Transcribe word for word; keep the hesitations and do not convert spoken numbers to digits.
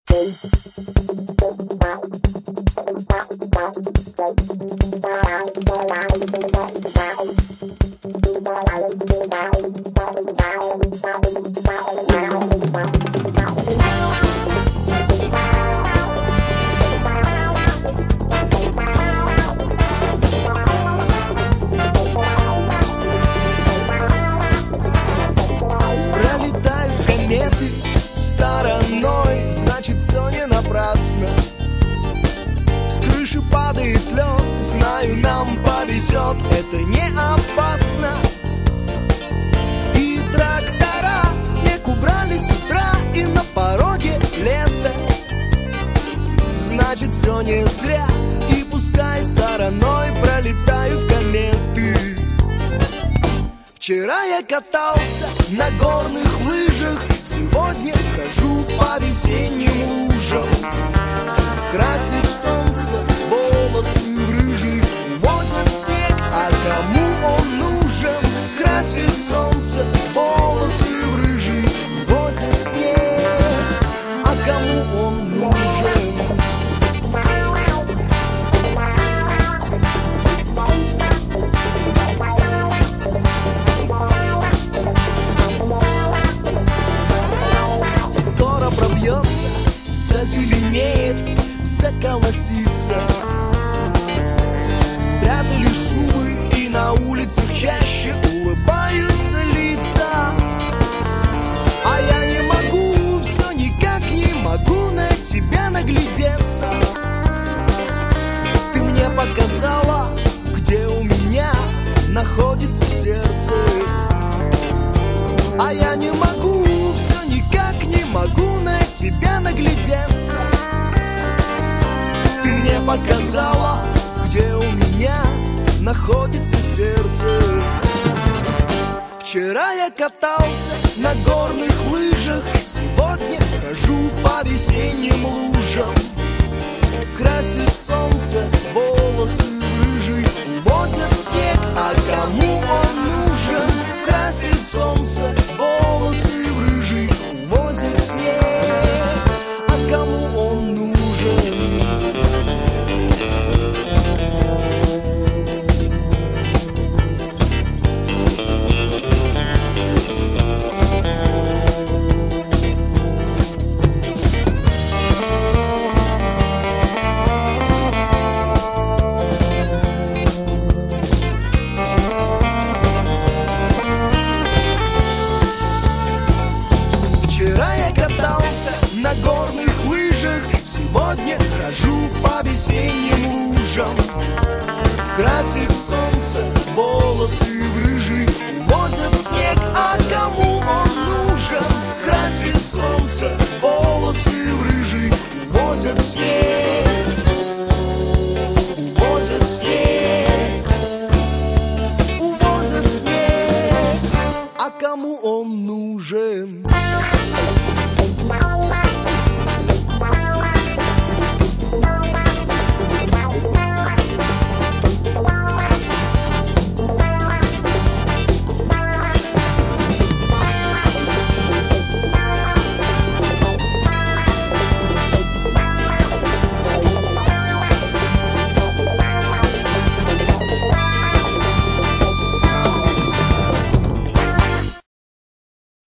Пролетают кометы стороной, значит, все не напрасно. С крыши падает лед, знаю, нам повезет, это не опасно. И трактора снег убрали с утра, и на пороге лето. Значит, все не зря, и пускай стороной пролетают кометы. Вчера я катался на горных лыжах, сегодня хожу по весенним лужам. Красит солнце волосы в рыжий, увозят снег, а кому он нужен? Красит солнце волосы в рыжий, увозят снег, а кому он нужен? Скоро пробьется, зазеленеет, заколосится. Спрятали шубы, и на улицах чаще улыбаются лица. А я не могу, все никак не могу на тебя наглядеться. Ты мне показала, где у меня находится сердце. А я не могу, все никак не могу на тебя наглядеться. Ты мне показала, где у меня находится сердце. Вчера я катался на горных лыжах, сегодня хожу по весенним лужам. Красит солнце волосы в рыжий, увозят снег, а кому он нужен? Красит солнце волосы в рыжий, увозят снег, а кому он нужен? На горных лыжах, сегодня хожу по весенним лужам. Красит солнце